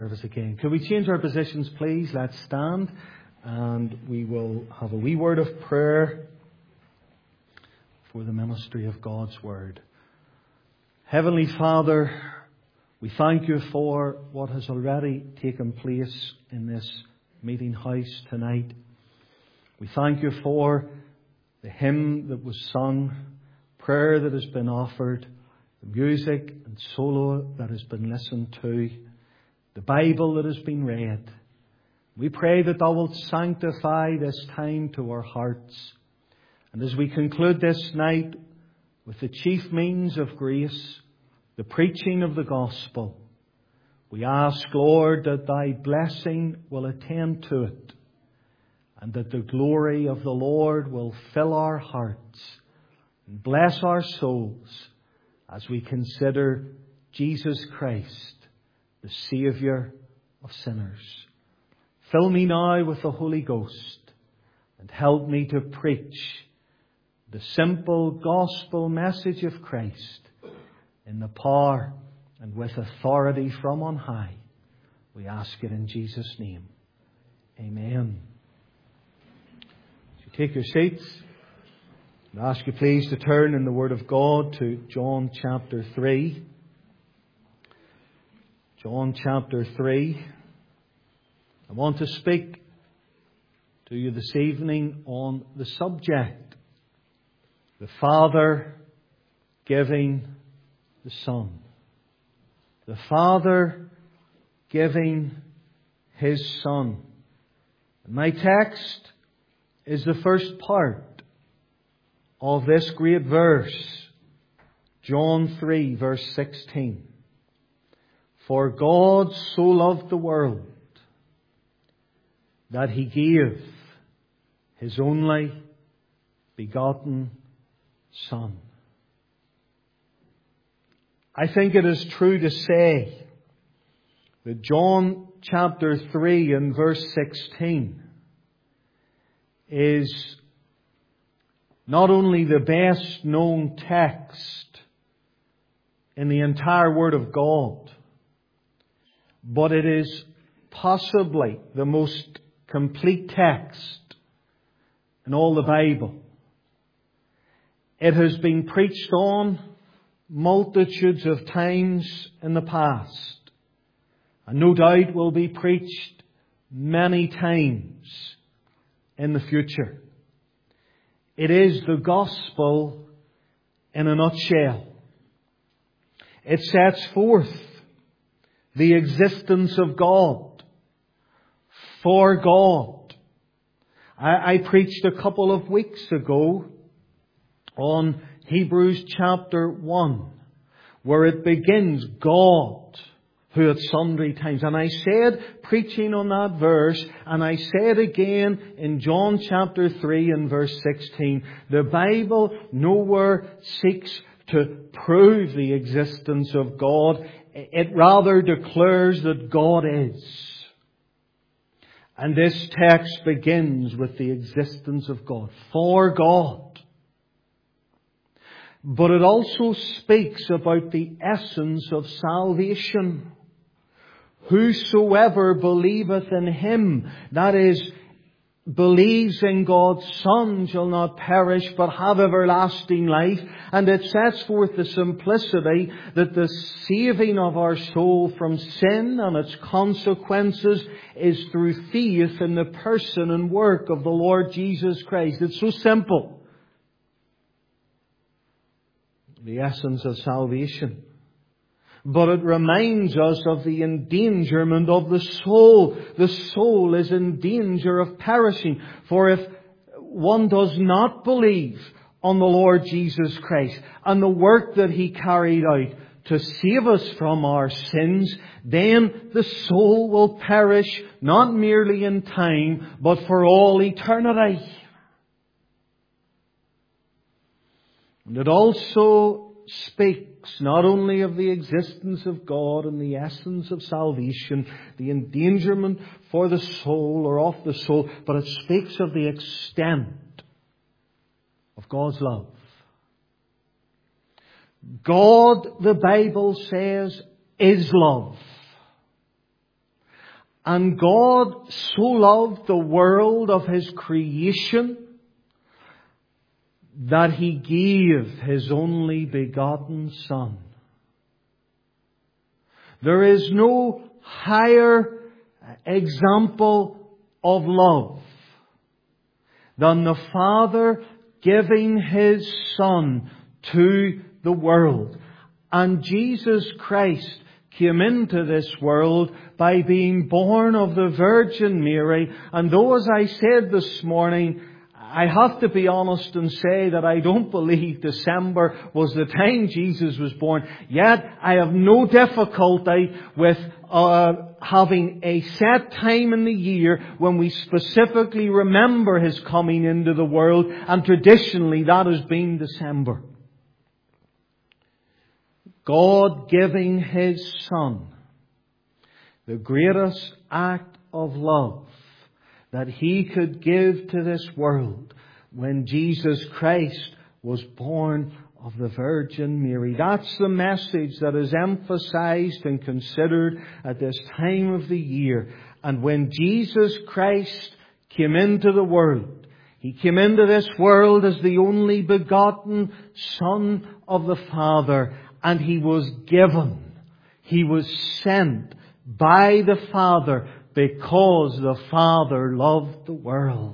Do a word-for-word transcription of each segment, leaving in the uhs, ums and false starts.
service again. Could we change our positions, please? Let's stand and we will have a wee word of prayer for the ministry of God's Word. Heavenly Father, we thank you for what has already taken place in this meeting house tonight. We thank you for the hymn that was sung, prayer that has been offered, the music and solo that has been listened to, the Bible that has been read. We pray that Thou wilt sanctify this time to our hearts. And as we conclude this night with the chief means of grace, the preaching of the gospel, we ask, Lord, that Thy blessing will attend to it, and that the glory of the Lord will fill our hearts and bless our souls as we consider Jesus Christ, the Saviour of sinners. Fill me now with the Holy Ghost and help me to preach the simple gospel message of Christ in the power and with authority from on high. We ask it in Jesus' name. Amen. So take your seats. I ask you please to turn in the Word of God to John chapter three. John chapter three. I want to speak to you this evening on the subject, the Father giving the Son. The Father giving His Son. And my text is the first part of this great verse, John three, verse sixteen. For God so loved the world that He gave His only begotten Son. I think it is true to say that John chapter three and verse sixteen is not only the best known text in the entire Word of God, but it is possibly the most complete text in all the Bible. It has been preached on multitudes of times in the past, and no doubt will be preached many times in the future. It is the gospel in a nutshell. It sets forth the existence of God, for God. I, I preached a couple of weeks ago on Hebrews chapter one, where it begins, God, who at sundry times. And I said, preaching on that verse, and I said again in John chapter three and verse sixteen, the Bible nowhere seeks to prove the existence of God. It rather declares that God is. And this text begins with the existence of God, for God. But it also speaks about the essence of salvation. Whosoever believeth in Him, that is, believes in God's Son, shall not perish but have everlasting life. And it sets forth the simplicity that the saving of our soul from sin and its consequences is through faith in the person and work of the Lord Jesus Christ. It's so simple. The essence of salvation. But it reminds us of the endangerment of the soul. The soul is in danger of perishing. For if one does not believe on the Lord Jesus Christ and the work that He carried out to save us from our sins, then the soul will perish not merely in time, but for all eternity. And it also speaks not only of the existence of God and the essence of salvation, the endangerment for the soul or of the soul, but it speaks of the extent of God's love. God, the Bible says, is love. And God so loved the world of His creation that He gave His only begotten Son. There is no higher example of love than the Father giving His Son to the world. And Jesus Christ came into this world by being born of the Virgin Mary. And though, as I said this morning, I have to be honest and say that I don't believe December was the time Jesus was born, yet I have no difficulty with uh, having a set time in the year when we specifically remember His coming into the world, and traditionally that has been December. God giving His Son, the greatest act of love that He could give to this world when Jesus Christ was born of the Virgin Mary. That's the message that is emphasized and considered at this time of the year. And when Jesus Christ came into the world, He came into this world as the only begotten Son of the Father. And He was given, He was sent by the Father because the Father loved the world.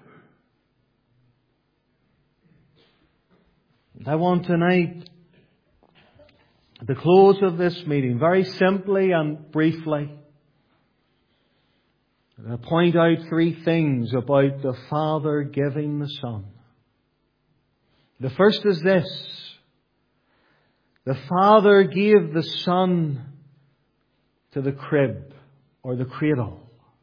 I want tonight, at the close of this meeting, very simply and briefly, to point out three things about the Father giving the Son. The first is this: the Father gave the Son to the crib or the cradle.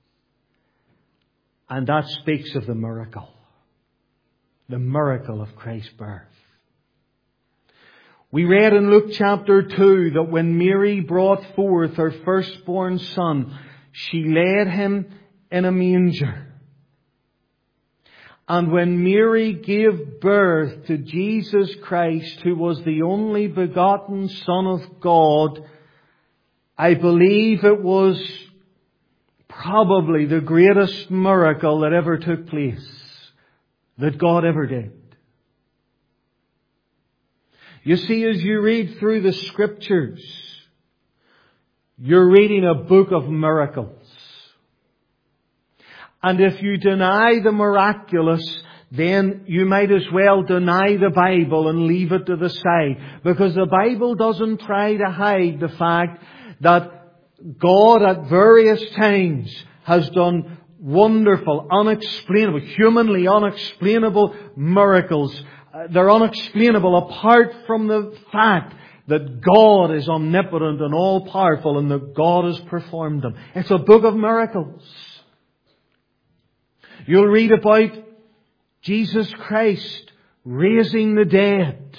And that speaks of the miracle. The miracle of Christ's birth. We read in Luke chapter two that when Mary brought forth her firstborn son, she laid Him in a manger. And when Mary gave birth to Jesus Christ, who was the only begotten Son of God, I believe it was probably the greatest miracle that ever took place, that God ever did. You see, as you read through the Scriptures, you're reading a book of miracles. And if you deny the miraculous, then you might as well deny the Bible and leave it to the side. Because the Bible doesn't try to hide the fact that God at various times has done wonderful, unexplainable, humanly unexplainable miracles. Uh, they're unexplainable apart from the fact that God is omnipotent and all-powerful and that God has performed them. It's a book of miracles. You'll read about Jesus Christ raising the dead.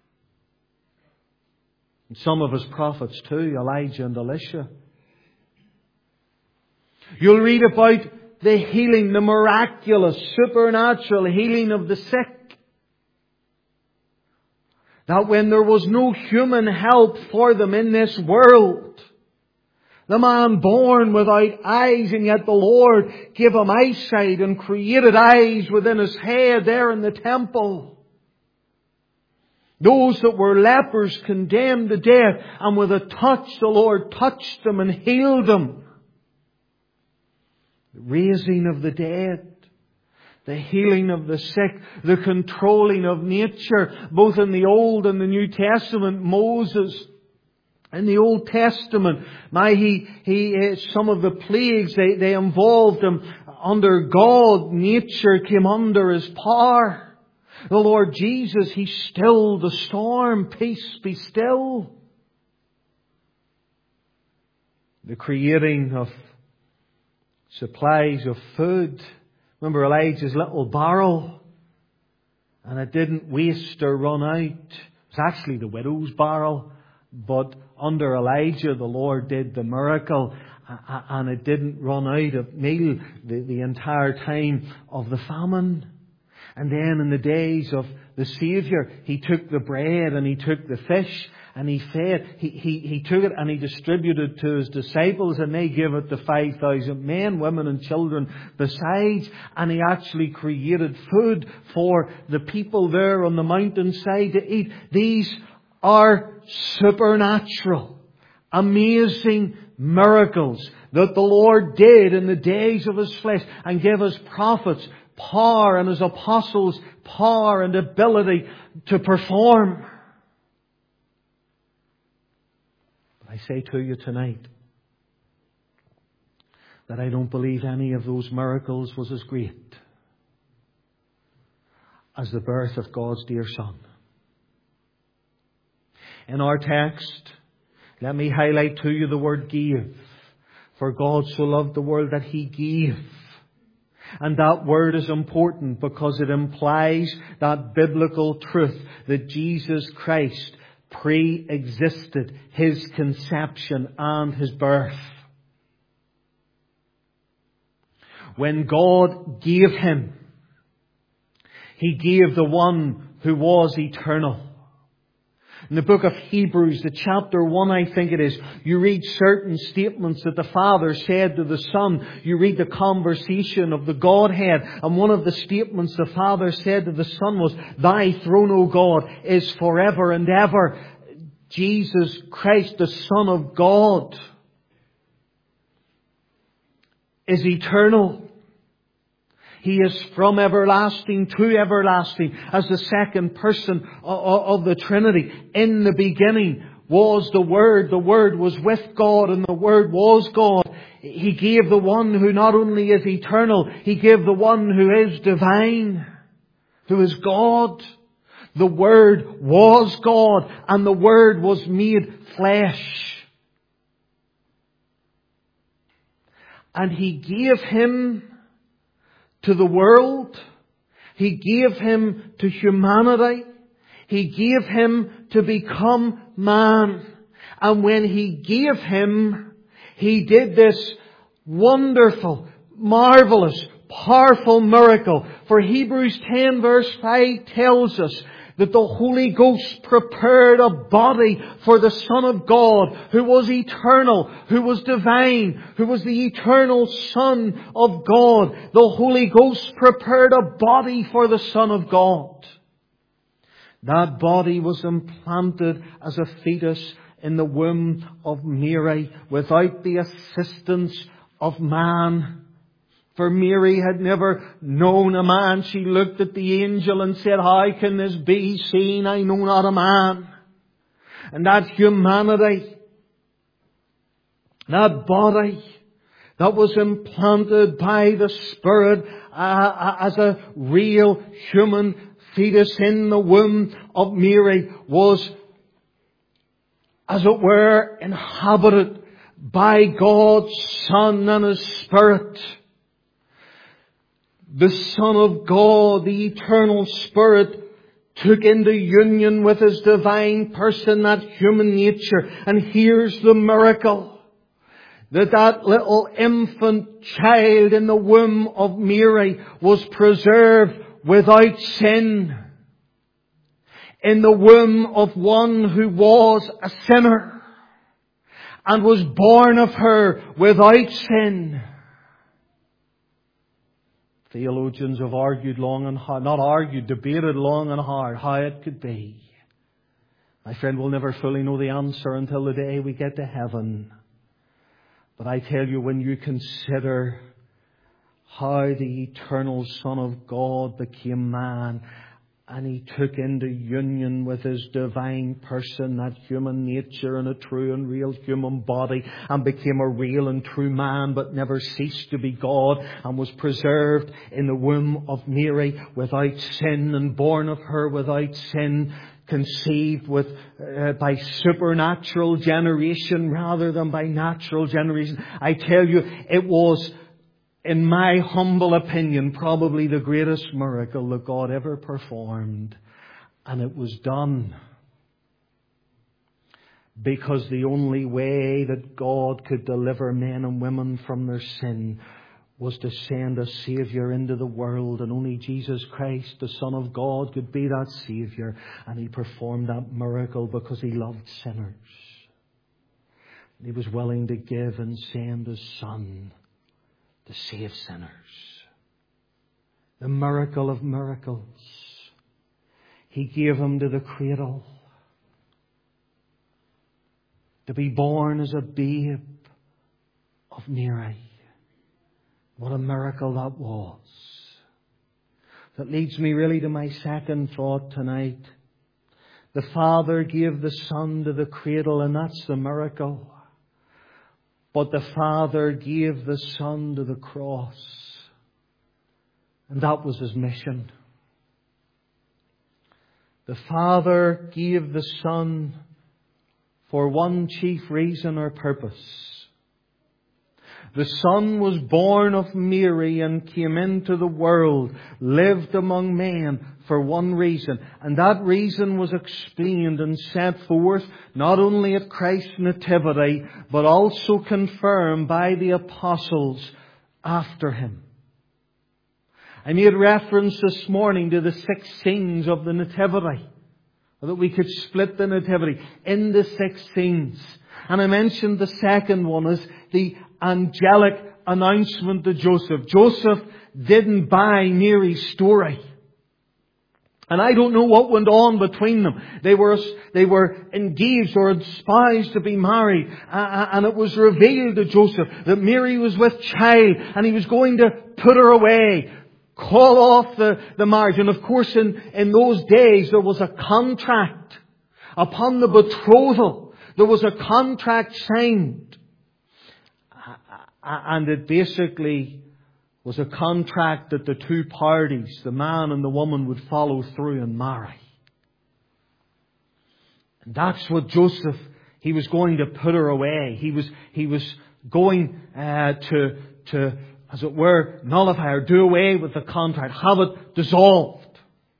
And some of His prophets too, Elijah and Elisha. You'll read about the healing, the miraculous, supernatural healing of the sick. That when there was no human help for them in this world, the man born without eyes, and yet the Lord gave him eyesight and created eyes within his head there in the temple. Those that were lepers condemned to death, and with a touch the Lord touched them and healed them. The raising of the dead, the healing of the sick, the controlling of nature, both in the Old and the New Testament. Moses, in the Old Testament, my, he, he, some of the plagues, they, they involved him under God. Nature came under His power. The Lord Jesus, He stilled the storm. Peace, be still. The creating of supplies of food. Remember Elijah's little barrel? And it didn't waste or run out. It was actually the widow's barrel. But under Elijah, the Lord did the miracle, and it didn't run out of meal the, the entire time of the famine. And then in the days of the Saviour, He took the bread and He took the fish, And he fed, he, he, he took it and he distributed to his disciples, and they gave it to five thousand men, women and children besides. And he actually created food for the people there on the mountainside to eat. These are supernatural, amazing miracles that the Lord did in the days of His flesh, and gave His prophets power and His apostles power and ability to perform. But I say to you tonight that I don't believe any of those miracles was as great as the birth of God's dear Son. In our text, let me highlight to you the word "give." For God so loved the world that He gave. And that word is important because it implies that biblical truth that Jesus Christ pre-existed His conception and His birth. When God gave Him, He gave the one who was eternal. In the book of Hebrews, the chapter one, I think it is, you read certain statements that the Father said to the Son. You read the conversation of the Godhead. And one of the statements the Father said to the Son was, "Thy throne, O God, is forever and ever." Jesus Christ, the Son of God, is eternal. He is from everlasting to everlasting as the second person of the Trinity. In the beginning was the Word. The Word was with God and the Word was God. He gave the one who not only is eternal, He gave the one who is divine, who is God. The Word was God and the Word was made flesh. And He gave Him to the world. He gave Him to humanity. He gave Him to become man. And when He gave Him, He did this wonderful, marvelous, powerful miracle. For Hebrews ten verse five tells us that the Holy Ghost prepared a body for the Son of God, who was eternal, who was divine, who was the eternal Son of God. The Holy Ghost prepared a body for the Son of God. That body was implanted as a fetus in the womb of Mary without the assistance of man. For Mary had never known a man. She looked at the angel and said, "How can this be, seeing I know not a man?" And that humanity, that body that was implanted by the Spirit uh, as a real human fetus in the womb of Mary was, as it were, inhabited by God's Son and His Spirit. The Son of God, the eternal Spirit, took into union with His divine person, that human nature. And here's the miracle. That that little infant child in the womb of Mary was preserved without sin. In the womb of one who was a sinner. And was born of her without sin. Theologians have argued long and hard, not argued, debated long and hard how it could be. My friend, we'll never fully know the answer until the day we get to heaven. But I tell you, when you consider how the eternal Son of God became man, and He took into union with His divine person, that human nature and a true and real human body, and became a real and true man, but never ceased to be God, and was preserved in the womb of Mary without sin, and born of her without sin, conceived with uh, by supernatural generation rather than by natural generation. I tell you, it was, in my humble opinion, probably the greatest miracle that God ever performed. And it was done because the only way that God could deliver men and women from their sin was to send a Saviour into the world, and only Jesus Christ, the Son of God, could be that Saviour. And He performed that miracle because He loved sinners. He was willing to give and send His Son to save sinners. The miracle of miracles. He gave Him to the cradle, to be born as a babe of Mary. What a miracle that was. That leads me really to my second thought tonight. The Father gave the Son to the cradle, and that's the miracle. But the Father gave the Son to the cross, and that was His mission. The Father gave the Son for one chief reason or purpose. The Son was born of Mary and came into the world, lived among men for one reason. And that reason was explained and set forth not only at Christ's nativity, but also confirmed by the apostles after Him. I made reference this morning to the six scenes of the nativity, that we could split the nativity into six scenes. And I mentioned the second one is the angelic announcement to Joseph. Joseph didn't buy Mary's story. And I don't know what went on between them. They were, they were engaged or espoused to be married. And it was revealed to Joseph that Mary was with child and he was going to put her away, call off the, the marriage. And of course in, in those days there was a contract. Upon the betrothal, there was a contract signed. And it basically was a contract that the two parties, the man and the woman, would follow through and marry. And that's what Joseph, he was going to put her away. He was, he was going uh, to, to, as it were, nullify or do away with the contract, have it dissolved.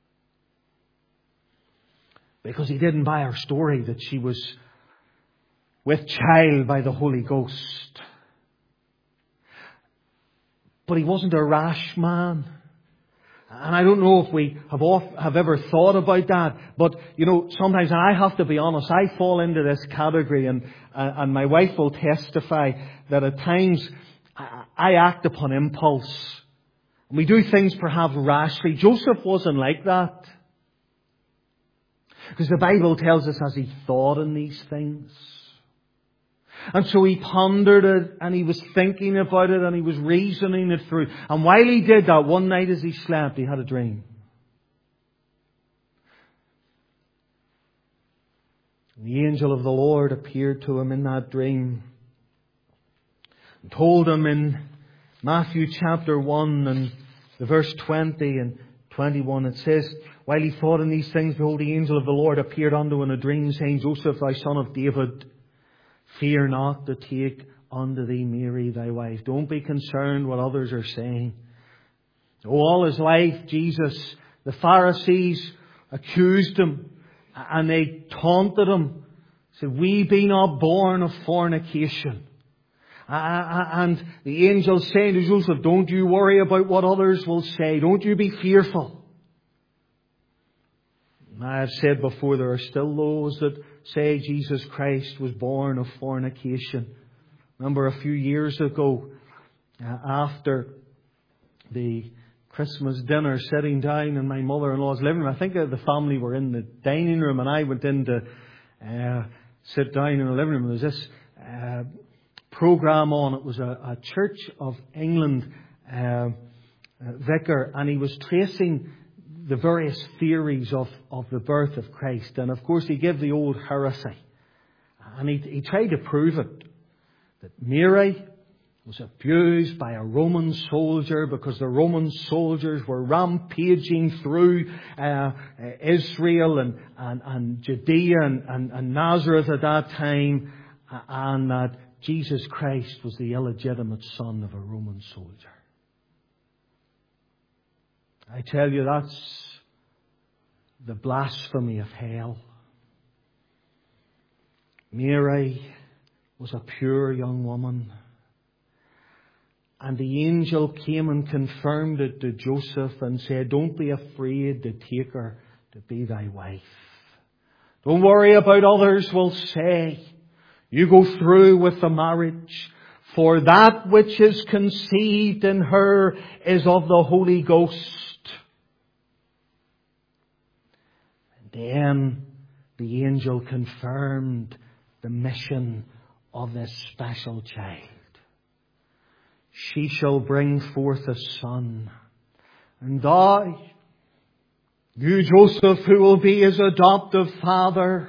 Because he didn't buy her story that she was with child by the Holy Ghost. But he wasn't a rash man. And I don't know if we have off, have ever thought about that. But, you know, sometimes, and I have to be honest, I fall into this category, and, uh, and my wife will testify that at times I, I act upon impulse. And we do things perhaps rashly. Joseph wasn't like that. Because the Bible tells us as he thought in these things. And so he pondered it, and he was thinking about it, and he was reasoning it through. And while he did that, one night as he slept, he had a dream. And the angel of the Lord appeared to him in that dream and told him in Matthew chapter one and the verse twenty and twenty-one, it says, while he thought in these things, behold, the angel of the Lord appeared unto him in a dream, saying, Joseph, thy son of David, fear not to take unto thee Mary thy wife. Don't be concerned what others are saying. Oh, all his life, Jesus, the Pharisees accused him and they taunted him. Said, we be not born of fornication. And the angel saying to Joseph, don't you worry about what others will say. Don't you be fearful. I have said before, there are still those that say Jesus Christ was born of fornication. Remember a few years ago, uh, after the Christmas dinner, sitting down in my mother-in-law's living room. I think the family were in the dining room, and I went in to uh, sit down in the living room. There was this uh, program on. It was a, a Church of England uh, uh, vicar, and he was tracing the various theories of, of the birth of Christ. And of course he gave the old heresy. And he, he tried to prove it. That Mary was abused by a Roman soldier because the Roman soldiers were rampaging through uh, Israel and, and, and Judea and, and, and Nazareth at that time. And that Jesus Christ was the illegitimate son of a Roman soldier. I tell you, that's the blasphemy of hell. Mary was a pure young woman. And the angel came and confirmed it to Joseph and said, don't be afraid to take her to be thy wife. Don't worry about others will say. You go through with the marriage. For that which is conceived in her is of the Holy Ghost. And then the angel confirmed the mission of this special child. She shall bring forth a son. And thou, you Joseph, who will be his adoptive father,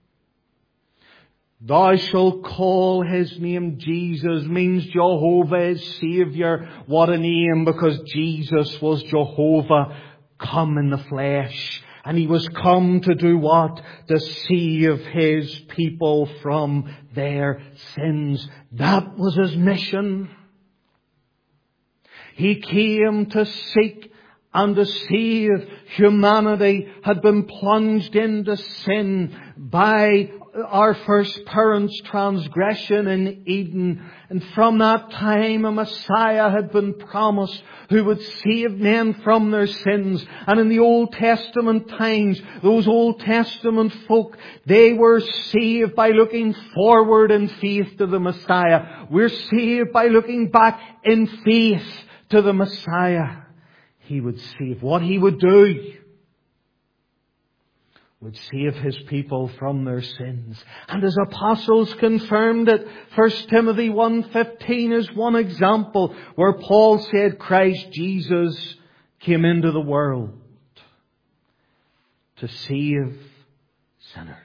thou shalt call his name Jesus. Means Jehovah is Saviour. What a name, because Jesus was Jehovah come in the flesh. And He was come to do what? To save His people from their sins. That was His mission. He came to seek and to save. Humanity had been plunged into sin by our first parents' transgression in Eden. And from that time a Messiah had been promised who would save men from their sins. And in the Old Testament times, those Old Testament folk, they were saved by looking forward in faith to the Messiah. We're saved by looking back in faith to the Messiah. He would save. What He would do would save His people from their sins. And His apostles confirmed it. First Timothy one fifteen is one example where Paul said Christ Jesus came into the world to save sinners.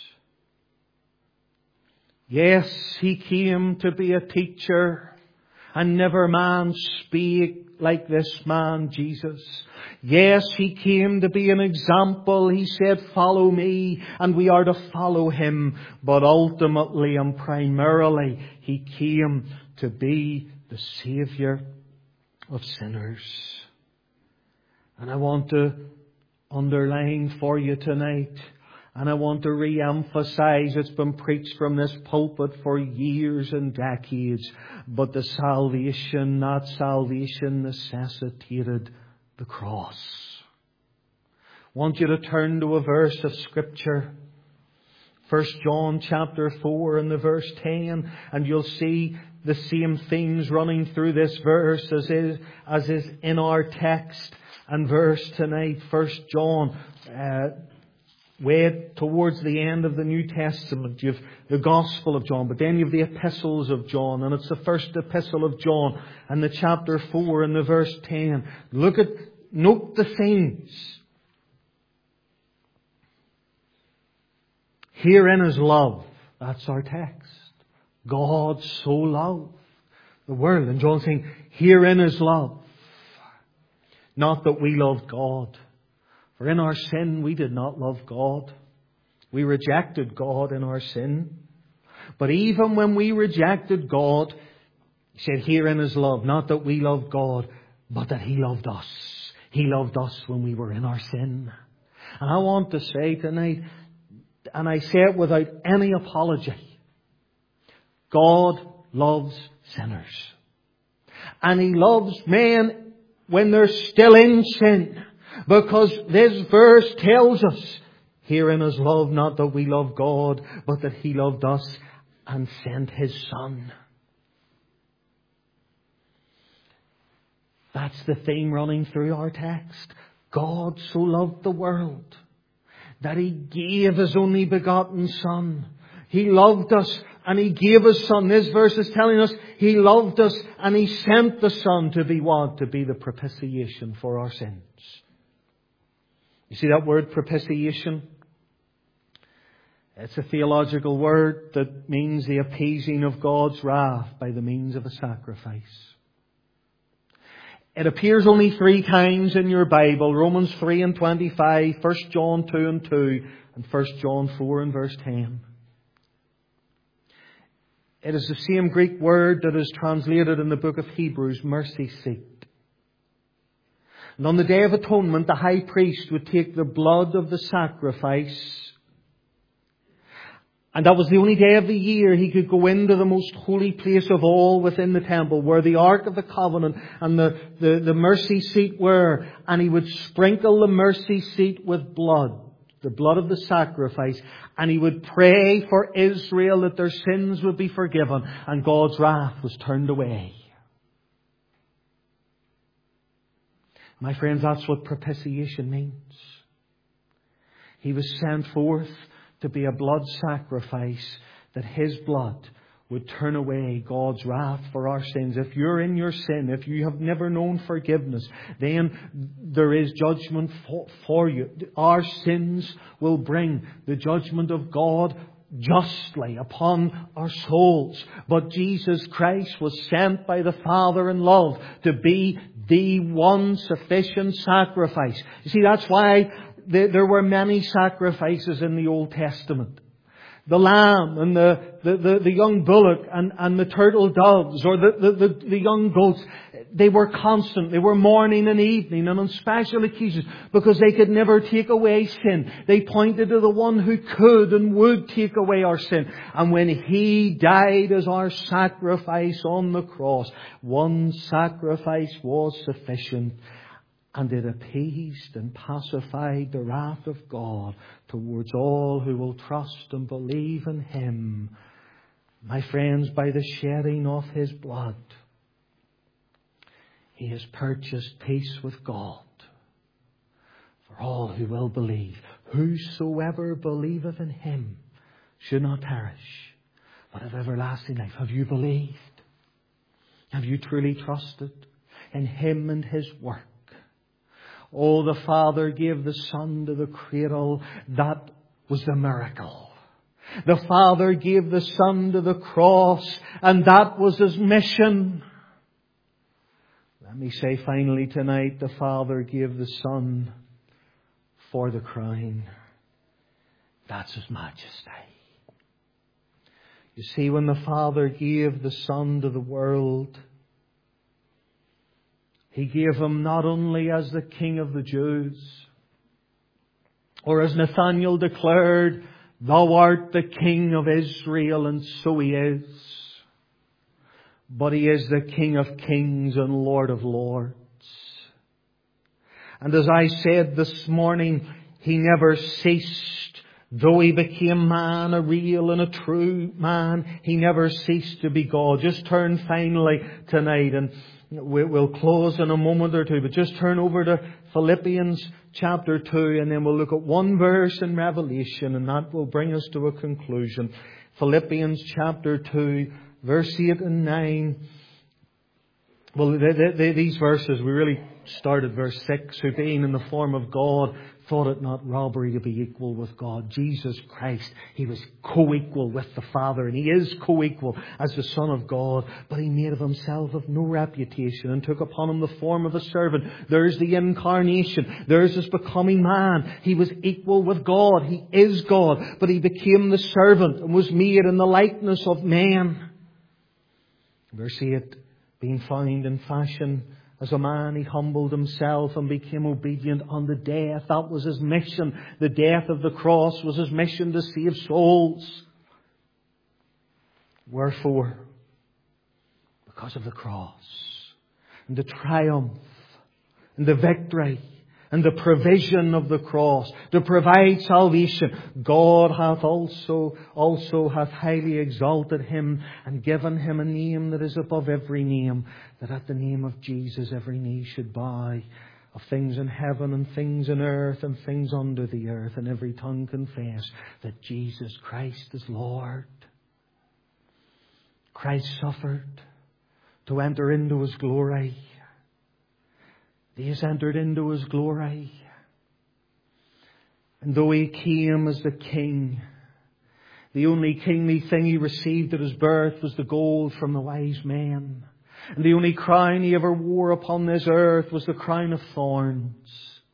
Yes, He came to be a teacher, and never man spake like this man, Jesus. Yes, He came to be an example. He said, follow me, and we are to follow Him. But ultimately and primarily, He came to be the Saviour of sinners. And I want to underline for you tonight, and I want to re-emphasize, it's been preached from this pulpit for years and decades, but the salvation, not salvation, necessitated the cross. I want you to turn to a verse of Scripture. First John chapter four and the verse ten, and you'll see the same themes running through this verse as is, as is in our text and verse tonight. First John uh, way towards the end of the New Testament, you've the Gospel of John, but then you've the epistles of John, and it's the first epistle of John, and the chapter four and the verse ten. Look at, note the things. Herein is love. That's our text. God so loved the world. And John's saying, herein is love. Not that we loved God. For in our sin we did not love God. We rejected God in our sin. But even when we rejected God, He said, herein is love. Not that we loved God, but that He loved us. He loved us when we were in our sin. And I want to say tonight, and I say it without any apology, God loves sinners. And He loves men when they're still in sin. Because this verse tells us, herein is love, not that we love God, but that He loved us and sent His Son. That's the theme running through our text. God so loved the world that He gave His only begotten Son. He loved us and He gave His Son. This verse is telling us He loved us and He sent the Son to be what? To be the propitiation for our sins. You see that word propitiation? It's a theological word that means the appeasing of God's wrath by the means of a sacrifice. It appears only three times in your Bible. Romans three and twenty-five, First John two and two, and First John four and verse ten. It is the same Greek word that is translated in the book of Hebrews, mercy seat. And on the Day of Atonement, the high priest would take the blood of the sacrifice And that was the only day of the year he could go into the most holy place of all within the temple, where the Ark of the Covenant and the, the, the mercy seat were. And he would sprinkle the mercy seat with blood, the blood of the sacrifice. And he would pray for Israel that their sins would be forgiven and God's wrath was turned away. My friends, that's what propitiation means. He was sent forth to be a blood sacrifice, that His blood would turn away God's wrath for our sins. If you're in your sin, if you have never known forgiveness, then there is judgment for, for you. Our sins will bring the judgment of God justly upon our souls. But Jesus Christ was sent by the Father in love to be the one sufficient sacrifice. You see, that's why there were many sacrifices in the Old Testament. The lamb and the, the, the, the young bullock and, and the turtle doves, or the, the, the, the young goats, they were constant. They were morning and evening and on special occasions, because they could never take away sin. They pointed to the one who could and would take away our sin. And when He died as our sacrifice on the cross, one sacrifice was sufficient. And it appeased and pacified the wrath of God towards all who will trust and believe in Him. My friends, by the shedding of His blood, He has purchased peace with God for all who will believe. Whosoever believeth in Him should not perish, but have everlasting life. Have you believed? Have you truly trusted in Him and His work? Oh, the Father gave the Son to the cradle. That was the miracle. The Father gave the Son to the cross, and that was His mission. Let me say finally tonight, the Father gave the Son for the crown. That's His majesty. You see, when the Father gave the Son to the world, He gave Him not only as the King of the Jews, or as Nathanael declared, Thou art the King of Israel, and so He is. But He is the King of kings and Lord of lords. And as I said this morning, He never ceased, though He became man, a real and a true man, He never ceased to be God. Just turn finally tonight, and we'll close in a moment or two, but just turn over to Philippians chapter two, and then we'll look at one verse in Revelation, and that will bring us to a conclusion. Philippians chapter two, verse eight and nine. Well, they, they, these verses, we really start at verse six. Who being in the form of God, thought it not robbery to be equal with God. Jesus Christ, He was co-equal with the Father, and He is co-equal as the Son of God. But He made of Himself of no reputation, and took upon Him the form of a servant. There's the incarnation. There's His becoming man. He was equal with God. He is God. But He became the servant and was made in the likeness of man. Verse eight, being found in fashion as a man, He humbled Himself and became obedient unto death. That was His mission. The death of the cross was His mission, to save souls. Wherefore? Because of the cross, and the triumph, and the victory, and the provision of the cross to provide salvation, God hath also, also hath highly exalted Him and given Him a name that is above every name, that at the name of Jesus every knee should bow, of things in heaven and things in earth and things under the earth, and every tongue confess that Jesus Christ is Lord. Christ suffered to enter into His glory. He has entered into His glory. And though He came as the King, the only kingly thing He received at His birth was the gold from the wise men. And the only crown He ever wore upon this earth was the crown of thorns.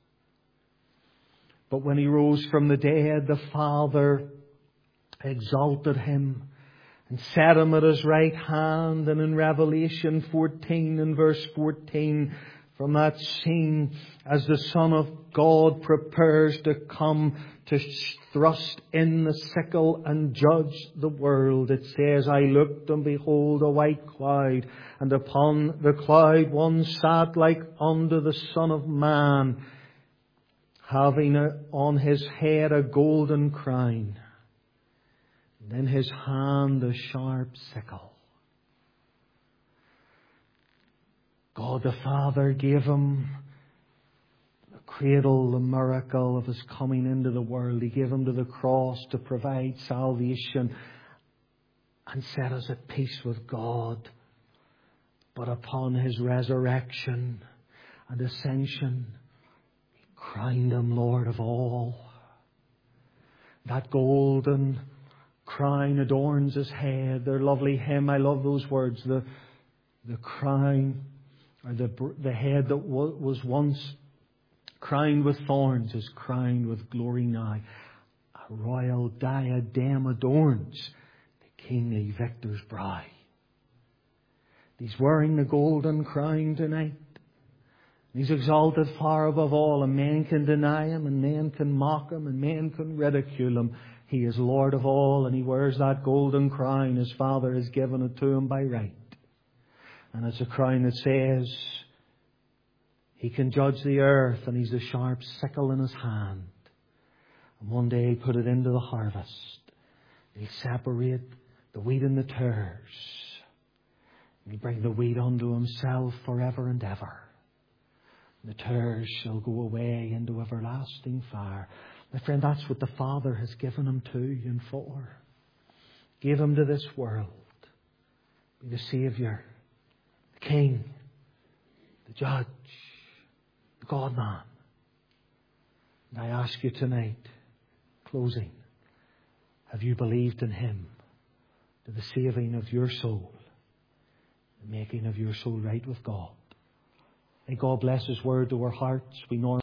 But when He rose from the dead, the Father exalted Him and set Him at His right hand. And in Revelation fourteen and verse fourteen, from that scene, as the Son of God prepares to come to thrust in the sickle and judge the world. It says, I looked and behold a white cloud, and upon the cloud one sat like unto the Son of Man, having a, on his head a golden crown, and in his hand a sharp sickle. God the Father gave him the cradle, the miracle of his coming into the world. He gave him to the cross to provide salvation and set us at peace with God. But upon his resurrection and ascension, he crowned him Lord of all. That golden crown adorns his head. Their lovely hymn, I love those words. The, the crown, or the, the head that was once crowned with thorns is crowned with glory now. A royal diadem adorns the kingly victor's brow. He's wearing the golden crown tonight. He's exalted far above all, and men can deny him, and men can mock him, and men can ridicule him. He is Lord of all, and he wears that golden crown. His Father has given it to him by right. And it's a crown that says he can judge the earth, and he's the sharp sickle in his hand. And one day he'll put it into the harvest. He'll separate the wheat and the tares. He'll bring the wheat unto himself forever and ever. The tares shall go away into everlasting fire. My friend, that's what the Father has given him to and for. Give him to this world. Be the Saviour, the King, the Judge, the God-man. And I ask you tonight, closing, have you believed in him to the saving of your soul, the making of your soul right with God? May God bless his word to our hearts. We know